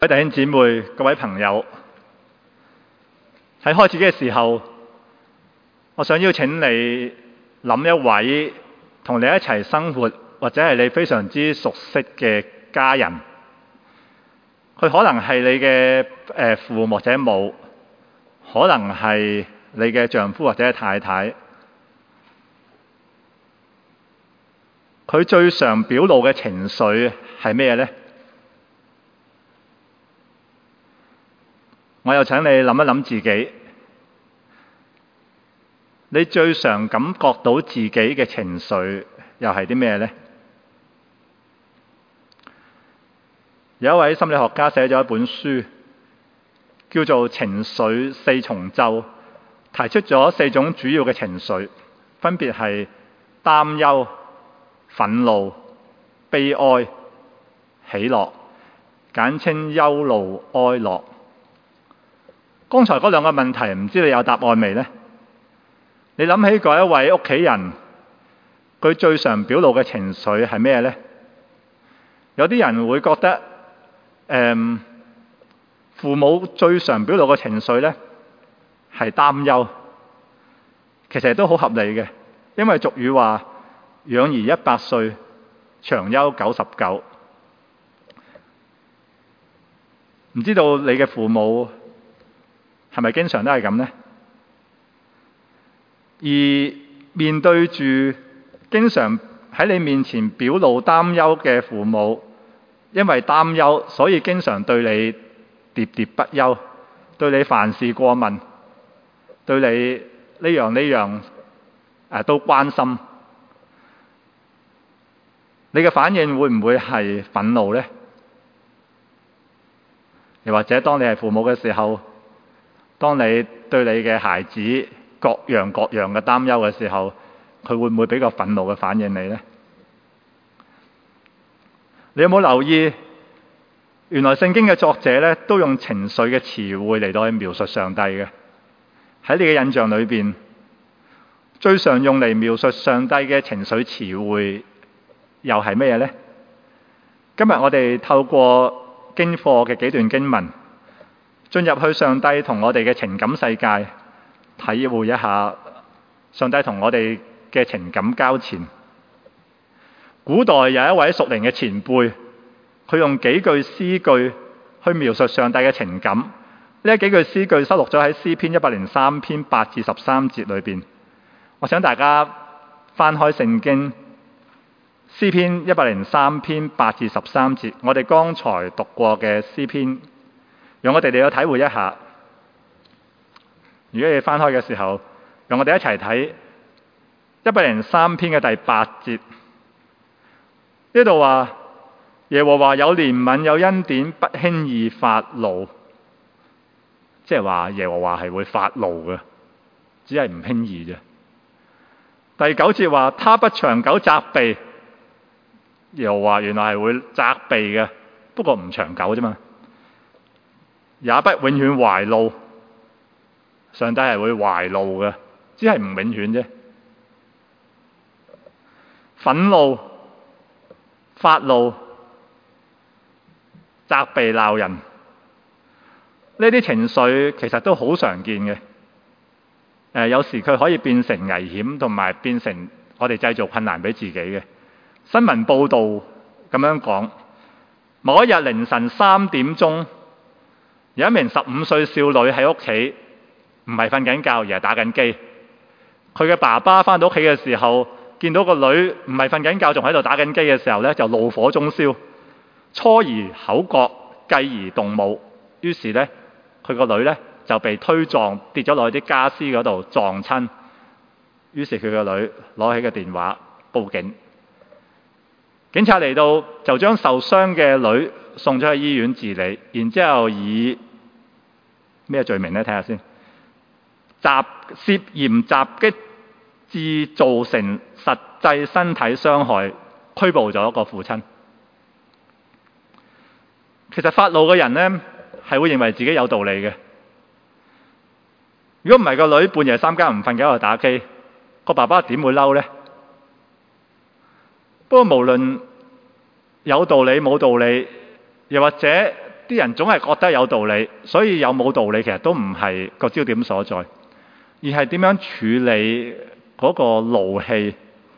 各位弟兄姊妹、各位朋友，喺開始嘅時候，我想邀請你諗一位同你一齊生活或者係你非常之熟悉嘅家人。佢可能係你嘅父或者母，可能係你嘅丈夫或者太太。佢最常表露嘅情緒係咩呢？我又請你諗一諗自己，你最常感覺到自己嘅情緒又係啲咩呢？有一位心理學家寫咗一本書，叫做《情緒四重奏》，提出咗4種主要嘅情緒，分別係擔憂、憤怒、悲哀、喜樂，簡稱憂怒哀樂。剛才嗰兩個問題，唔知你有答案未呢？你諗起嗰一位屋企人，佢最常表露嘅情緒係咩呢？有啲人會覺得，父母最常表露嘅情緒呢係擔憂，其實都好合理嘅，因為俗語話養兒100歲，長憂99。唔知道你嘅父母係咪經常都係咁呢？而面對住經常喺你面前表露擔憂嘅父母，因為擔憂，所以經常對你喋喋不休，對你凡事過問，對你呢樣都關心。你嘅反應會唔會係憤怒呢？又或者當你係父母嘅時候，當你對你嘅孩子各樣嘅擔憂嘅時候，佢會唔會俾個憤怒嘅反應你呢？你有冇留意，原來聖經嘅作者咧都用情緒嘅詞彙嚟到去描述上帝嘅。喺你嘅印象裏邊，最常用嚟描述上帝嘅情緒詞彙又係咩呢？今日我哋透過經課嘅幾段經文，進入去上帝同我哋嘅情感世界，體會一下上帝同我哋嘅情感交纏。古代有一位屬靈嘅前輩，佢用幾句詩句去描述上帝嘅情感。呢幾句詩句收錄咗喺詩篇103篇8至13節裏邊。我想大家翻開聖經，詩篇103篇8至13節，我哋剛才讀過嘅詩篇，讓我哋嚟到體會一下。如果你翻開嘅時候，讓我哋一齊睇103篇嘅第8節。呢度話耶和華有憐憫有恩典，不輕易發怒，即係話耶和華係會發怒嘅，只係唔輕易啫。第9節話他不長久責備，耶和華原來係會責備嘅，不過唔長久啫嘛。也不永遠懷怒，上帝係會懷怒嘅，只係唔永遠啫。憤怒、發怒、責備鬧人，呢啲情緒其實都好常見嘅。有時佢可以變成危險，同埋變成我哋製造困難俾自己嘅。新聞報導咁樣講，某一日凌晨3點鐘，有一名15歲少女喺屋企，唔係瞓緊覺，而係打緊機。佢嘅爸爸返到屋企嘅時候，見到個女唔係瞓緊覺，仲喺度打緊機嘅時候呢，就怒火中燒，初而口角，繼而動武。於是呢，佢個女呢就被推撞，跌咗落去啲家私嗰度撞親。於是佢個女攞起個電話報警。警察嚟到就將受傷嘅女送咗去醫院治理，然之後以咩罪名呢？睇下先，涉嫌襲擊致造成實際身體傷害，拘捕咗個父親。其實發怒嘅人呢，係會認為自己有道理嘅。如果唔係個女半夜3更唔瞓覺喺度打機，個爸爸點會嬲呢？不過無論有道理冇道理，又或者啲人總係覺得有道理，所以有冇道理其實都唔係個焦點所在，而係點樣處理嗰個怒氣，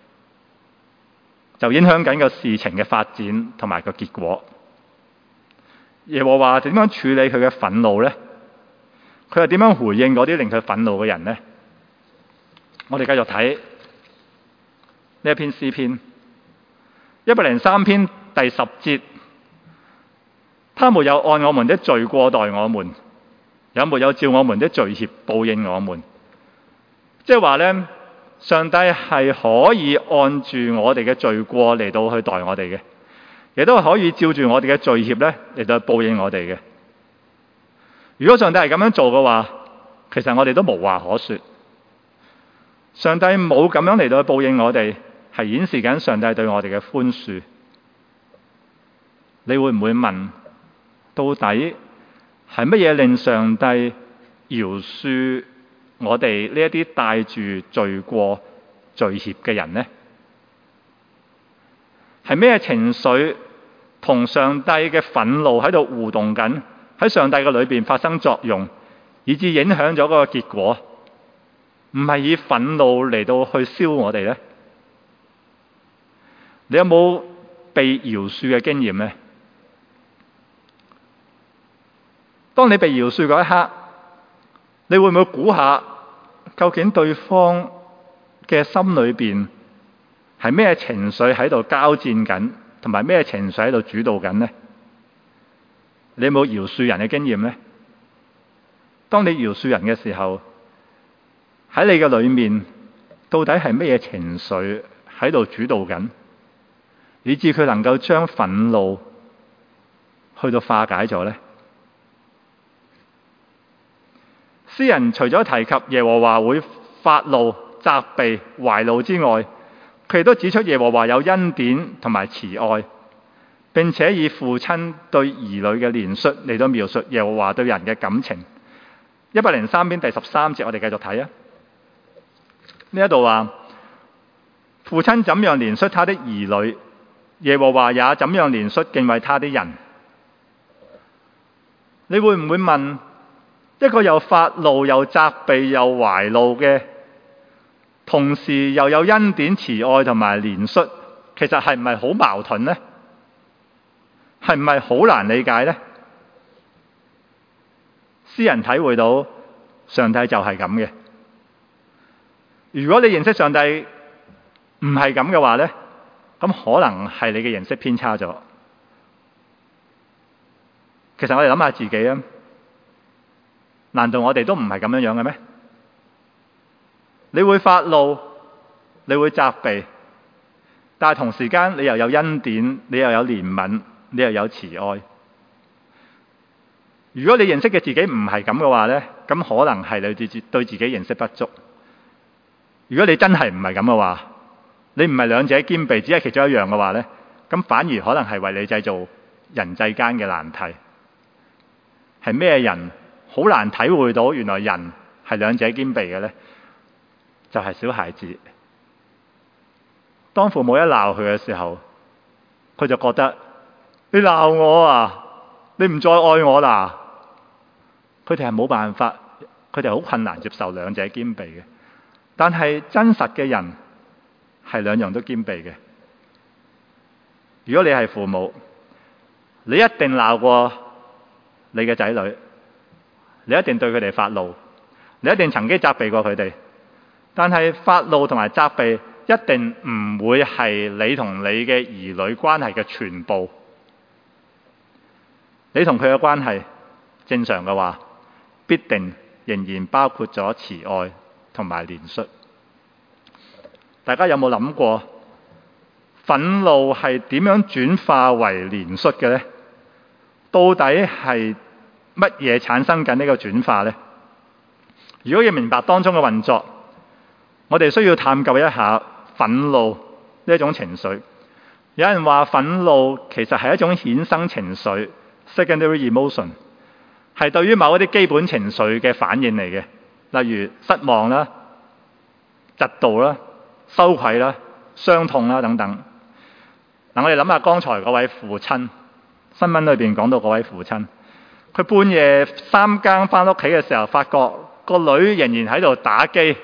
就影響緊個事情嘅發展同埋個結果。耶和華點樣處理佢嘅憤怒呢？佢又點樣回應嗰啲令佢憤怒嘅人呢？我哋繼續睇呢一篇詩篇103篇第10節，他沒有按我們的罪過待我們，也沒有照我們的罪孽報應我們。即係話呢，上帝係可以按住我哋嘅罪過嚟到去待我哋嘅，亦都係可以照住我哋嘅罪孽咧嚟到去報應我哋嘅。如果上帝係咁樣做嘅話，其實我哋都無話可說。上帝冇咁樣嚟到去報應我哋，係顯示緊上帝對我哋嘅寬恕。你會唔會問，到底係乜嘢令上帝饒恕我哋呢一啲帶住罪過罪孽嘅人呢？係咩情緒同上帝嘅憤怒喺度互動緊，喺上帝嘅裏邊發生作用，以致影響咗嗰個結果？唔係以憤怒嚟到去燒我哋呢？你有冇被饒恕嘅經驗呢？當你被饒恕嗰一刻，你會唔會估下究竟對方嘅心裏邊係咩情緒喺度交戰緊，同埋咩情緒喺度主導緊呢？你有冇饒恕人嘅經驗呢？當你饒恕人嘅時候，喺你嘅裏面到底係咩情緒喺度主導緊，以致佢能夠將憤怒去到化解咗呢？詩人除咗提及耶和華會發怒、責備、懷怒之外，佢亦都指出耶和華有恩典同埋慈愛，並且以父親對兒女嘅憐恤嚟到描述耶和華對人嘅感情。103篇第13節，我哋繼續睇啊。呢一度話，父親怎樣憐恤他的兒女，耶和華也怎樣憐恤敬畏他的人。你會唔會問，一個又發怒又責備又懷怒嘅，同時又有恩典慈愛同埋憐恤，其實係唔係好矛盾呢？係唔係好難理解呢？詩人體會到上帝就係咁嘅。如果你認識上帝唔係咁嘅話呢，咁可能係你嘅認識偏差咗。其實我哋諗下自己啊，難道我哋都唔係咁樣嘅咩？你會發怒，你會責備，但係同時間你又有恩典，你又有憐憫，你又有慈愛。如果你認識嘅自己唔係咁嘅話呢，咁可能係你對自己認識不足。如果你真係唔係咁嘅話，你唔係兩者兼備，只係其中一樣嘅話呢，咁反而可能係為你製造人際間嘅難題。係咩人好難體會到原來人係兩者兼備嘅呢？就係小孩子。當父母一鬧佢嘅時候，佢就覺得你鬧我啊，你唔再愛我啦。佢哋係冇辦法，佢哋好困難接受兩者兼備嘅。但係真實嘅人係兩樣都兼備嘅。如果你係父母，你一定鬧過你嘅仔女，你一定對佢哋發怒，你一定曾經責備過佢哋。但係發怒同埋責備一定唔會係你同你嘅兒女關係嘅全部。你同佢嘅關係正常嘅話，必定仍然包括咗慈愛同埋憐恤。大家有冇諗過，憤怒係點樣轉化為憐恤嘅呢？到底係乜嘢產生緊呢個轉化呢？如果要明白當中嘅運作，我哋需要探究一下憤怒呢一種情緒。有人話憤怒其實係一種衍生情緒 （secondary emotion）， 係對於某一啲基本情緒嘅反應嚟嘅，例如失望啦、嫉妒啦、羞愧啦、傷痛啦等等。我哋諗下剛才嗰位父親，新聞裏邊講到嗰位父親， 佢半夜3更返屋企嘅時候，發覺個女仍然喺度打機，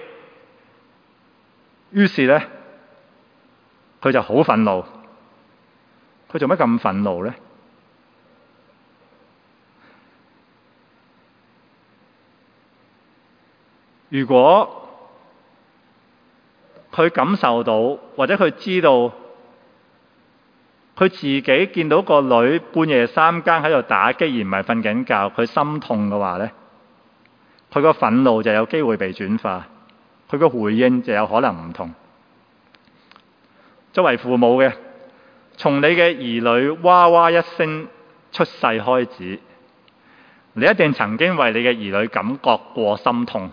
於是呢，佢就好憤怒。佢做乜咁憤怒呢？如果佢感受到，或者佢知道佢自己見到個女半夜3更喺度打機而唔係瞓緊覺，佢心痛嘅話呢，佢個憤怒就有機會被轉化，佢個回應就有可能唔同。作為父母嘅，從你嘅兒女哇哇一聲出世開始，你一定曾經為你嘅兒女感覺過心痛。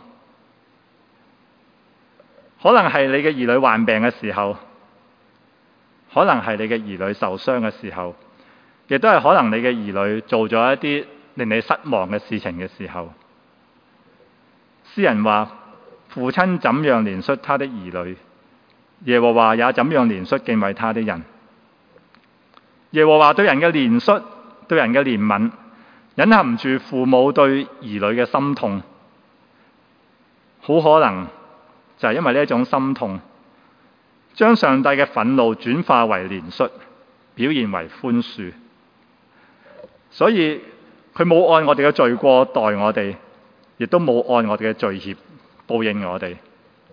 可能係你嘅兒女患病嘅時候，可能係你嘅兒女受傷嘅時候，亦都係可能你嘅兒女做咗一啲令你失望嘅事情嘅時候。詩人話：父親怎樣憐恤他的兒女，耶和華也怎樣憐恤敬畏他的人。耶和華對人嘅憐恤，對人嘅憐憫，隱含住父母對兒女嘅心痛。好可能就係因為呢一種心痛，將上帝嘅憤怒轉化為憐恤，表現為寬恕。所以佢冇按我哋嘅罪過待我哋，亦都冇按我哋嘅罪孽報應我哋。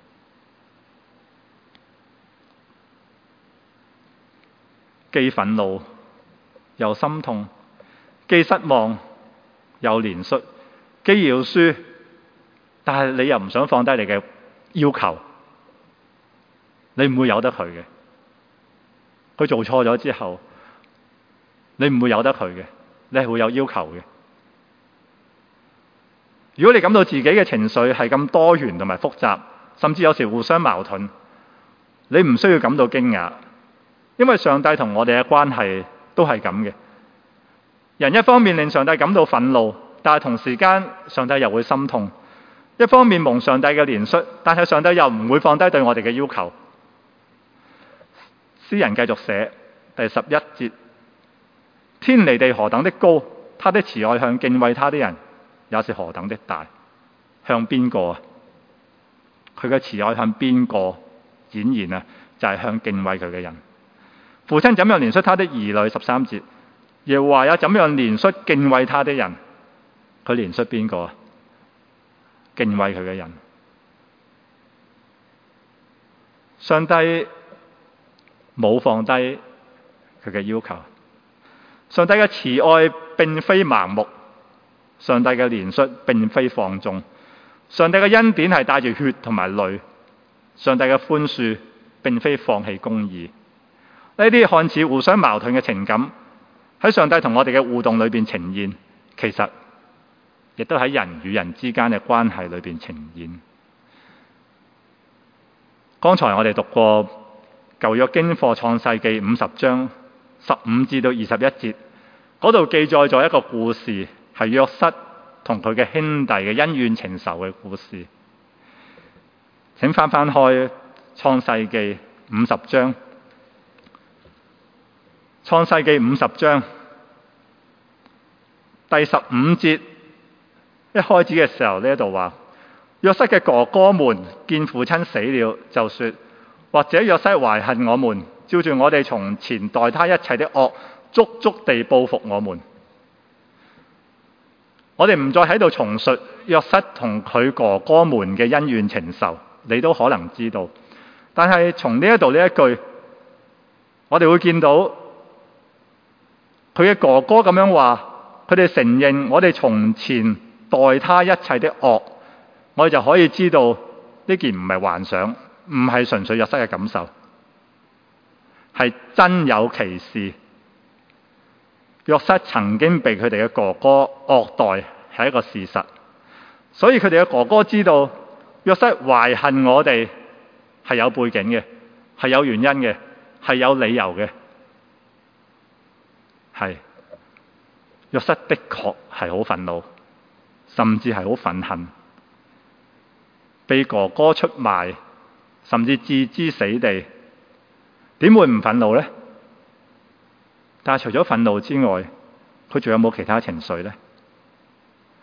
既憤怒又心痛，既失望又憐恤，既饒恕，但係你又唔想放低你嘅要求，你唔會由得佢嘅。佢做錯咗之後，你唔會由得佢嘅，你係會有要求嘅。如果你感到自己嘅情緒係咁多元同埋複雜，甚至有時互相矛盾，你唔需要感到驚訝，因為上帝同我哋嘅關係都係咁嘅。人一方面令上帝感到憤怒，但係同時間上帝又會心痛。一方面蒙上帝嘅憐恤，但係上帝又唔會放低對我哋嘅要求。詩人繼續寫第11節：天離地何等的高，他的慈愛向敬畏他的人也是何等的大。向邊個啊？佢嘅慈愛向邊個展現啊？就係向敬畏佢嘅人。父親怎樣憐恤他的兒女？13節，耶和華也怎樣憐恤敬畏他的人。佢憐恤邊個啊？敬畏佢嘅人。上帝冇放低佢嘅要求。上帝嘅慈愛並非盲目，上帝嘅憐恤並非放縱，上帝嘅恩典係帶住血同埋淚，上帝嘅寬恕並非放棄公義。呢啲看似互相矛盾嘅情感喺上帝同我哋嘅互動裏邊呈現，其實亦都喺人與人之間嘅關係裏邊呈現。剛才我哋讀過舊約經課創世記50章15至到21節，嗰度記載咗一個故事，係約瑟同佢嘅兄弟嘅恩怨情仇嘅故事。請翻開創世記50章。創世記50章第15節一開始嘅時候，呢度話約瑟嘅哥哥們見父親死了，就說：或者約瑟懷恨我們，照住我哋從前待他一切的惡，足足地報復我們。我哋唔再喺度重述約瑟同佢哥哥們嘅恩怨情仇，你都可能知道。但係從呢一度呢一句，我哋會見到佢嘅哥哥咁樣話，佢哋承認我哋從前待他一切的惡，我哋就可以知道呢件唔係幻想，唔係純粹約瑟嘅感受，係真有其事。約瑟曾經被佢哋嘅哥哥惡待，係一個事實，所以佢哋嘅哥哥知道約瑟懷恨我哋係有背景嘅，係有原因嘅，係有理由嘅。係約瑟的確係好憤怒，甚至係好憤恨，被哥哥出賣，甚至置之死地，點會唔憤怒呢？但係除咗憤怒之外，佢仲有冇其他情緒呢？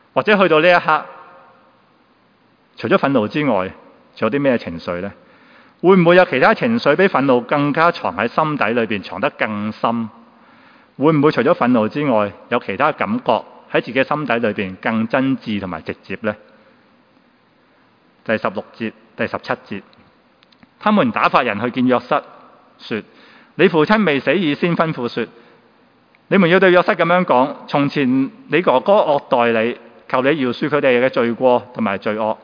或者去到呢一刻，除咗憤怒之外，仲有啲咩情緒呢？會唔會有其他情緒比憤怒更加藏喺心底裏邊，藏得更深？會唔會除咗憤怒之外，有其他感覺喺自己心底裏邊更真摯同埋直接呢？第16節、第17節，他們打發人去見約瑟，說：你父親未死以先吩咐說，你們要對約瑟咁樣講：從前你哥哥惡待你，求你饒恕佢哋嘅罪過同埋罪惡。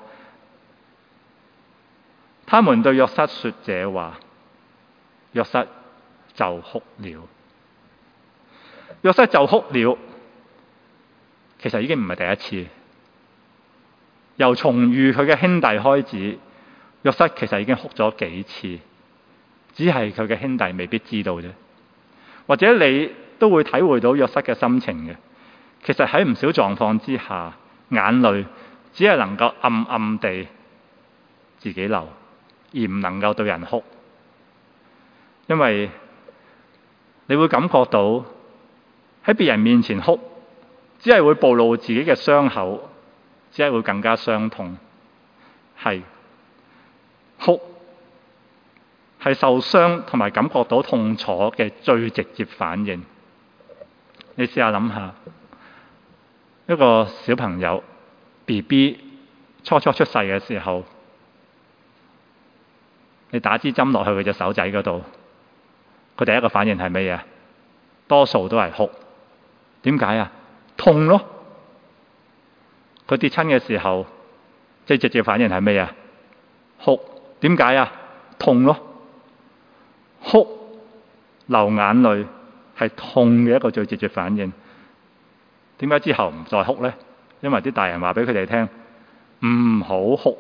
他們對約瑟說這話，約瑟就哭了。約瑟就哭了，其實已經唔係第一次。由重遇佢嘅兄弟開始，約瑟其實已經哭咗幾次，只係佢嘅兄弟未必知道啫。或者你都會體會到約瑟嘅心情嘅。其實喺唔少狀況之下，眼淚只係能夠暗暗地自己流，而唔能夠對人哭，因為你會感覺到喺別人面前哭，只係會暴露自己嘅傷口，只係會更加傷痛。係哭係受傷同埋感覺到痛楚嘅最直接反應。你試下諗下，一個小朋友 BB 初出世嘅時候，你打支針落去佢隻手仔嗰度，佢第一個反應係咩嘢？多數都係哭。點解啊？痛咯。佢跌親嘅時候，最直接反應係咩啊？哭。點解啊？痛咯。哭，流眼淚係痛嘅一個最直接反應。點解之後唔再哭呢？因為啲大人話俾佢哋聽，唔好哭。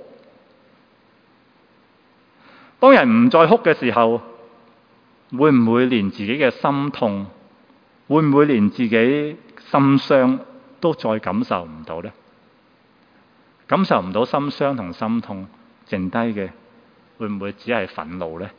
當人唔再哭嘅時候，會唔會連自己嘅心痛，會唔會連自己心傷都再感受唔到呢？感受唔到心傷同心痛，剩低嘅會唔會只係憤怒呢？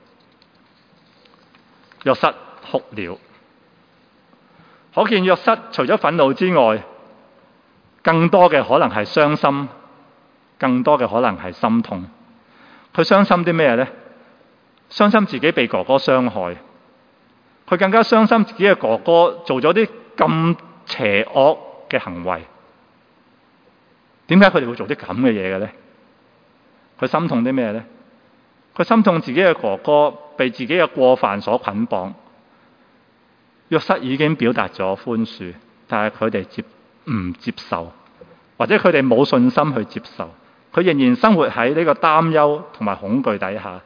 約瑟哭了，可見約瑟除咗憤怒之外，更多嘅可能係傷心，更多嘅可能係心痛。佢傷心啲咩呢？傷心自己被哥哥傷害，佢更加傷心自己嘅哥哥做咗啲咁邪惡嘅行為。點解佢哋會做啲咁嘅嘢嘅呢？佢心痛啲咩呢？佢心痛自己嘅哥哥被自己嘅過犯所捆綁。約瑟已經表達咗寬恕，但係佢哋唔接受，或者佢哋冇信心去接受，佢仍然生活喺呢個擔憂同埋恐懼底下。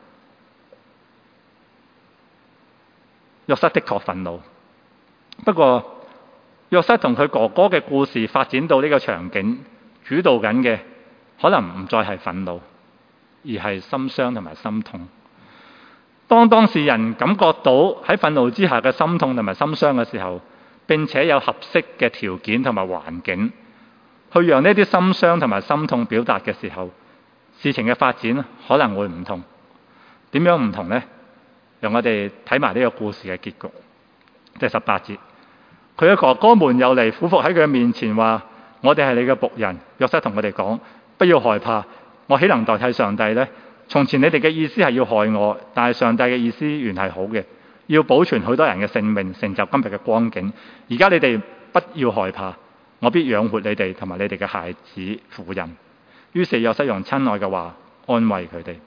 約瑟的確憤怒，不過約瑟同佢哥哥嘅故事發展到呢個場景，主導緊嘅可能唔再係憤怒，而係心傷同埋心痛。當事人感覺到喺憤怒之下嘅心痛同埋心傷嘅時候，並且有合適嘅條件同埋環境去讓呢啲心傷同埋心痛表達嘅時候，事情嘅發展可能會唔同。點樣唔同呢？讓我哋睇埋呢個故事嘅結局。第18節，佢嘅哥哥們又嚟俯伏喺佢嘅面前話：我哋係你嘅僕人。約瑟同佢哋講：不要害怕，我豈能代替上帝呢？從前你哋嘅意思係要害我，但係上帝嘅意思原係好嘅，要保存許多人嘅性命，成就今日嘅光景。而家你哋不要害怕，我必養活你哋同埋你哋嘅孩子婦人。於是約瑟用親愛嘅話安慰佢哋。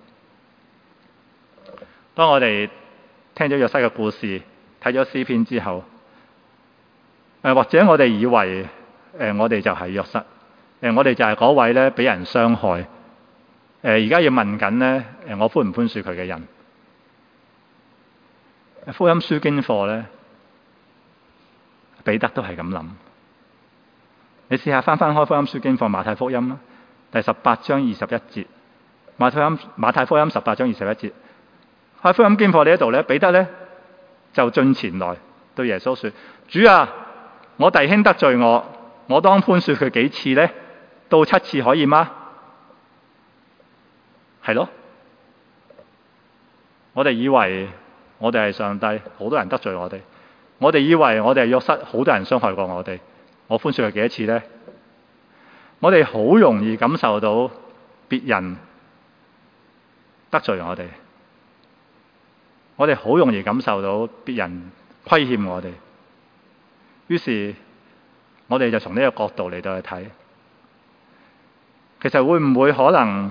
當我哋聽咗約瑟嘅故事，睇咗詩篇之後，或者我哋以為我哋就係約瑟，我哋就係嗰位咧俾人傷害，而家要問緊咧，我寬唔寬恕佢嘅人？福音書經課咧，彼得都係咁諗。你試下翻開福音書經課馬太福音啦，第18章21節，馬太福音18章21節。喺福音經課呢一度咧，彼得咧就進前來對耶穌說：主啊，我弟兄得罪我，我當寬恕佢幾次呢？到7次可以嗎？係咯，我哋以為我哋係上帝，好多人得罪我哋；我哋以為我哋係約瑟，好多人傷害過我哋。我寬恕佢幾多次呢？ 我哋好容易感受到別人得罪我哋，我哋好容易感受到別人虧欠我哋，於是我哋就從呢個角度嚟到去睇，其實會唔會可能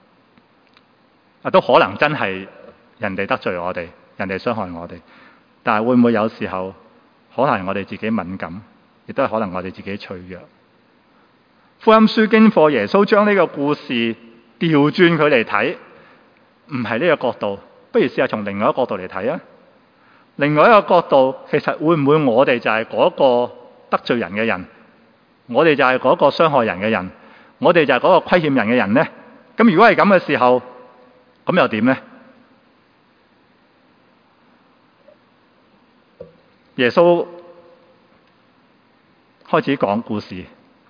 都可能真係人哋得罪我哋，人哋傷害我哋，但係會唔會有時候可能係我哋自己敏感，亦都係可能我哋自己脆弱。福音書經課耶穌將呢個故事調轉佢嚟睇，唔係呢個角度，不如試下從另外一個角度嚟睇啊！另外一個角度，其實會唔會我哋就係嗰個得罪人嘅人，我哋就係嗰個傷害人嘅人，我哋就係嗰個虧欠人嘅人呢？咁如果係咁嘅時候，咁又點呢？耶穌開始講故事，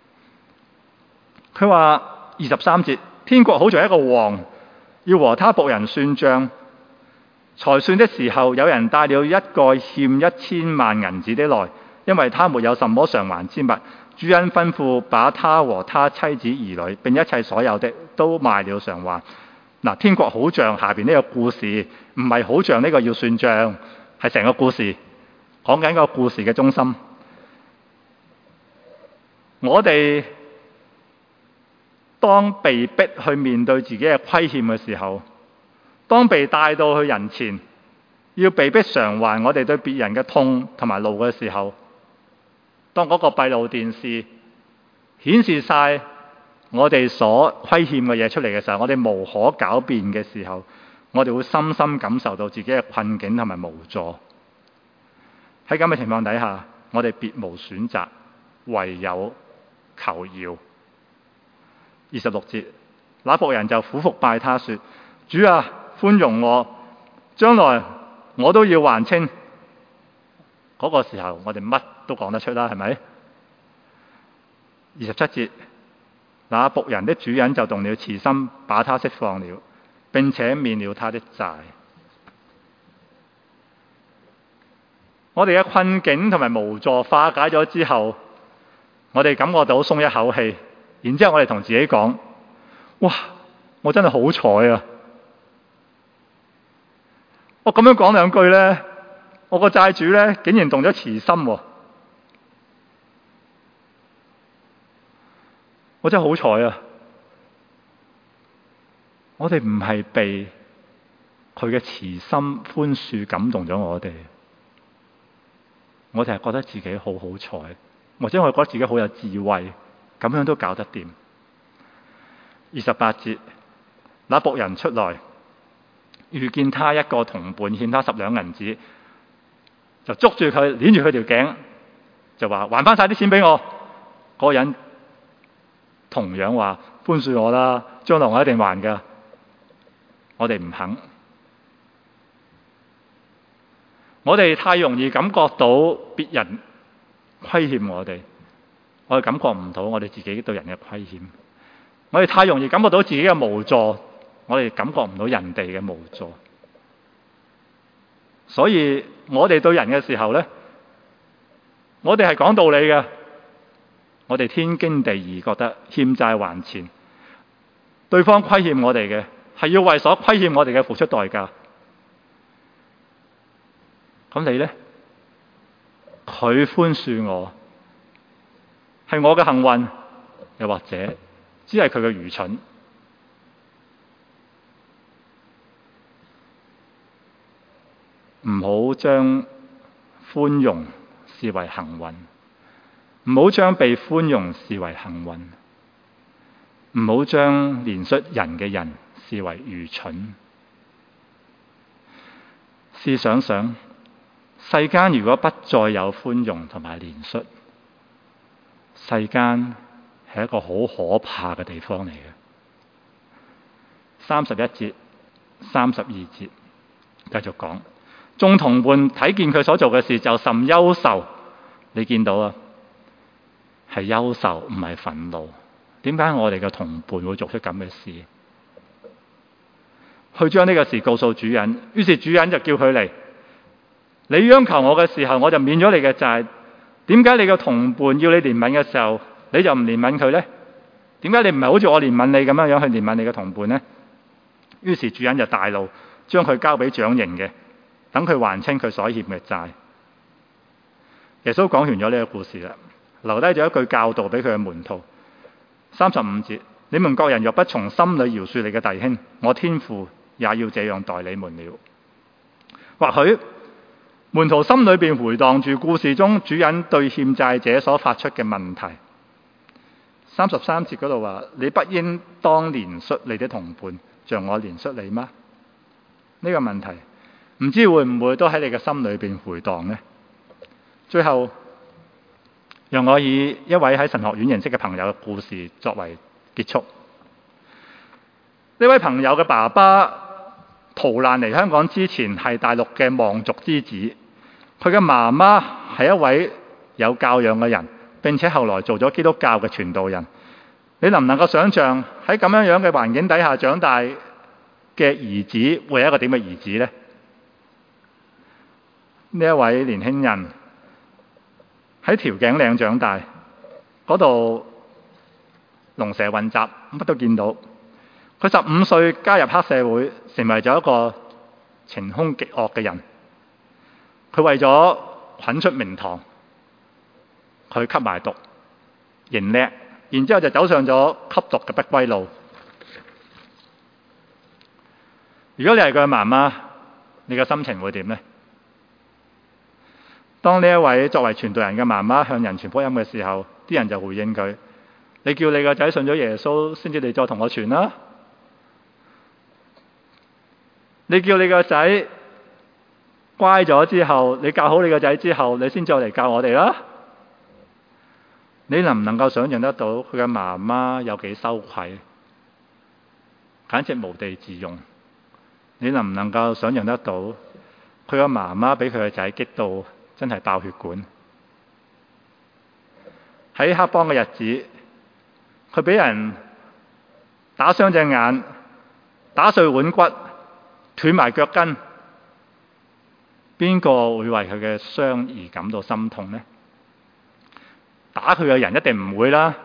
佢話23節，天國好像一個王要和他僕人算賬，才算的時候，有人帶了一個欠1000萬銀子的來，因為他沒有什麼償還之物。主人吩咐把他和他妻子兒女並一切所有的都賣了償還。嗱，天國好像下邊呢個故事，唔係好像呢個要算賬，係成個故事講緊個故事嘅中心。我哋當被逼去面對自己嘅虧欠嘅時候，當被帶到去人前，要被逼償還我哋對別人嘅痛同埋怒嘅時候，當嗰個閉路電視顯示晒我哋所虧欠嘅嘢出嚟嘅時候，我哋無可狡辯嘅時候，我哋會深深感受到自己嘅困境同埋無助。喺咁嘅情況底下，我哋別無選擇，唯有求饒。26節，那僕人就俯伏拜他說：主啊，寬容我，將來我都要還清。嗰個時候我哋乜都講得出啦，係咪？27節，那僕人的主人就動了慈心，把他釋放了，並且免了他的債。我哋嘅困境同埋無助化解咗之後，我哋感覺到鬆一口氣，然之後我哋同自己講：哇，我真係好彩啊！我咁樣講兩句呢，我個債主呢竟然動咗慈心喎，我真係好彩啊！我哋唔係被佢嘅慈心寬恕感動咗我哋，我哋係覺得自己好好彩，或者我哋覺得自己好有智慧，咁樣都搞得掂。28節，那僕人出來，遇見他一個同伴欠他10兩銀子，就捉住佢，捏住佢條頸，就話還翻晒啲錢俾我。嗰個人同樣話寬恕我啦，將來我一定還噶。我哋唔肯，我哋太容易感覺到別人虧欠我哋，我哋感覺唔到我哋自己對人嘅虧欠。我哋太容易感覺到自己嘅無助，我哋感覺唔到人哋嘅無助。所以我哋對人嘅時候呢，我哋係講道理嘅，我哋天經地義覺得欠債還錢，對方虧欠我哋嘅係要為所虧欠我哋嘅付出代價。咁你呢？佢寬恕我係我嘅幸運，又或者只係佢嘅愚蠢？唔好將寬容視為幸運，唔好將被寬容視為幸運，唔好將憐恤人嘅人視為愚蠢。試想想，世間如果不再有寬容同埋憐恤，世間係一個好可怕嘅地方嚟嘅。31節、32節繼續講，眾同伴睇見佢所做嘅事就甚憂愁。你見到啊，係憂愁唔係憤怒。點解我哋嘅同伴會做出咁嘅事？去將呢個事告訴主人，於是主人就叫佢嚟。你央求我嘅時候，我就免咗你嘅債。點解你嘅同伴要你憐憫嘅時候，你就唔憐憫佢呢？ 點解你唔係好似我憐憫你咁樣去憐憫你嘅同伴呢？於是主人就大怒，將佢交俾掌刑嘅，等佢還清佢所欠嘅債。耶穌講完咗呢個故事啦，留低咗一句教導俾佢嘅門徒。35節，你們各人若不從心裏饒恕你嘅弟兄，我天父也要這樣待你們了。或許門徒心裏邊回蕩住故事中主人對欠債者所發出嘅問題。33節嗰度話：你不應當憐恤你的同伴，像我憐恤你嗎？呢個問題唔知會唔會都喺你嘅心裏邊回蕩呢？最後，讓我以一位喺神學院認識嘅朋友嘅故事作為結束。呢位朋友嘅爸爸逃難嚟香港之前係大陸嘅望族之子，佢嘅媽媽係一位有教養嘅人，並且後來做咗基督教嘅傳道人。你能唔能夠想像喺咁樣嘅環境底下長大嘅兒子會係一個點嘅兒子呢？呢一位年輕人喺調景嶺長大，嗰度龍蛇混雜，乜都見到。佢15歲加入黑社會，成為咗一個情兇極惡嘅人。佢為咗滾出名堂，佢吸埋毒，認叻，然之後就走上咗吸毒嘅不歸路。如果你係佢嘅媽媽，你嘅心情會點呢？當呢一位作為傳道人嘅媽媽向人傳福音嘅時候，啲人就回應佢：你叫你個仔信咗耶穌，先至你再同我傳啦。你叫你個仔乖咗之後，你教好你個仔之後，你先再嚟教我哋啦。你能唔能夠想象得到佢嘅媽媽有幾羞愧，簡直無地自容？你能唔能夠想象得到佢嘅媽媽俾佢嘅仔激到真係爆血管？喺黑幫嘅日子，佢俾人打傷隻眼，打碎腕骨，斷埋腳筋，邊個會為佢嘅傷而感到心痛呢？打佢嘅人一定唔會啦，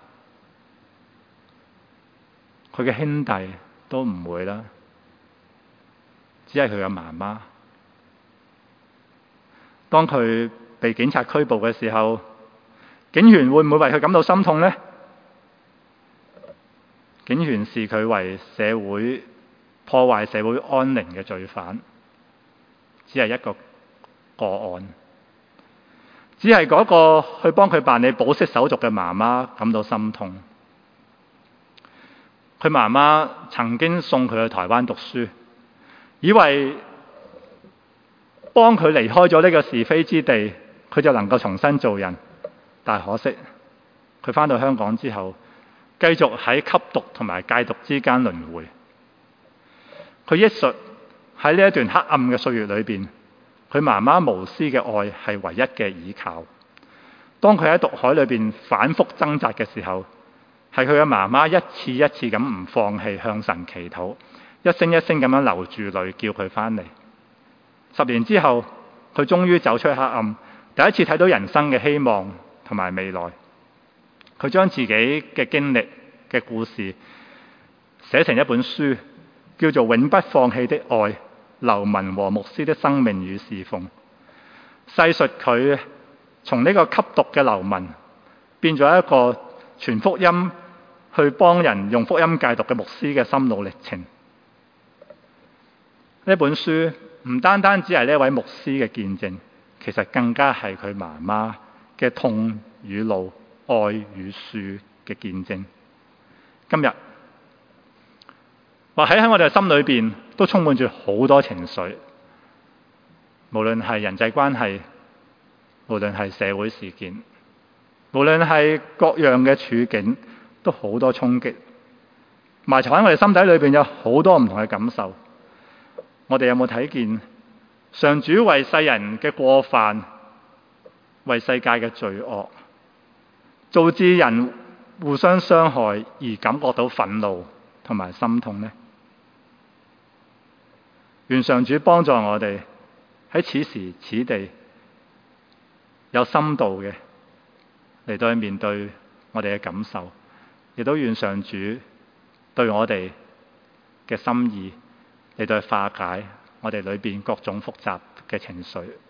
佢嘅兄弟都唔會啦，只係佢嘅媽媽。當佢被警察拘捕嘅時候，警員會唔會為佢感到心痛呢？警員視佢為社會破壞社會安寧嘅罪犯，只係一個個案，只係嗰個去幫佢辦理保釋手續嘅媽媽感到心痛。佢媽媽曾經送佢去台灣讀書，以為幫佢離開咗呢個是非之地，佢就能夠重新做人。但可惜，佢返到香港之後，繼續喺吸毒同埋戒毒之間輪迴。佢憶述喺呢一段黑暗嘅歲月裏邊，佢媽媽無私嘅愛係唯一嘅依靠。當佢喺毒海裏邊反覆掙扎嘅時候，係佢嘅媽媽一次一次咁唔放棄向神祈禱，一聲一聲咁樣流住淚叫佢返嚟。10年之後，佢終於走出黑暗，第一次睇到人生嘅希望同埋未來。佢將自己嘅經歷嘅故事寫成一本書，叫做《永不放棄的愛：流民和牧師的生命與侍奉》，細述佢從呢個吸毒嘅流民變咗一個傳福音去幫人用福音戒毒嘅牧師嘅心路歷程。呢本書唔單單只係呢位牧師嘅見證，其實更加係佢媽媽嘅痛與怒、愛與恕嘅見證。今日或喺我哋心裏邊都充滿住好多情緒，無論係人際關係，無論係社會事件，無論係各樣嘅處境，都好多衝擊，埋藏喺我哋心底裏邊有好多唔同嘅感受。我哋有冇睇見上主為世人嘅過犯，為世界嘅罪惡，導致人互相傷害而感覺到憤怒同埋心痛呢？願上主幫助我哋喺此時此地有深度嘅嚟到去面對我哋嘅感受， 亦都願上主對我哋嘅心意嚟到去化解我哋裏邊各種複雜嘅情緒。